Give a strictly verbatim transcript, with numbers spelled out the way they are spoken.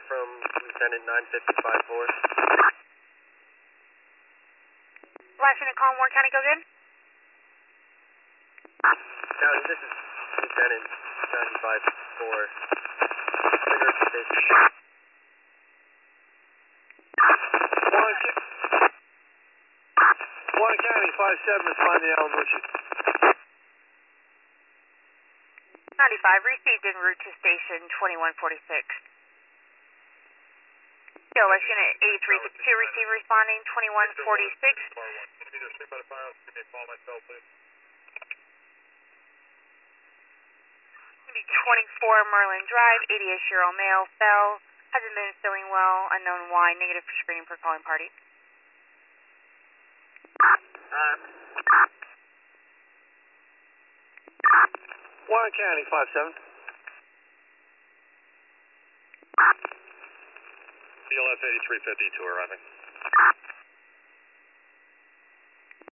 from Lieutenant nine fifty-five four. Last unit calling Warren County, go again? County, this is Lieutenant ninety-five four. Trigger station. Warren, Warren County, five seven, responding to Alan Bucci. ninety-five, received en route to station twenty-one forty-six. K O S unit eighty-three fifty-two, receive responding twenty-one forty-six. twenty-four Merlin Drive, eighty-ish year old male, fell, hasn't been feeling well, unknown why, negative for screening for calling party. Uh, Warren County, five seven. C L S eighty-three fifty-two arriving.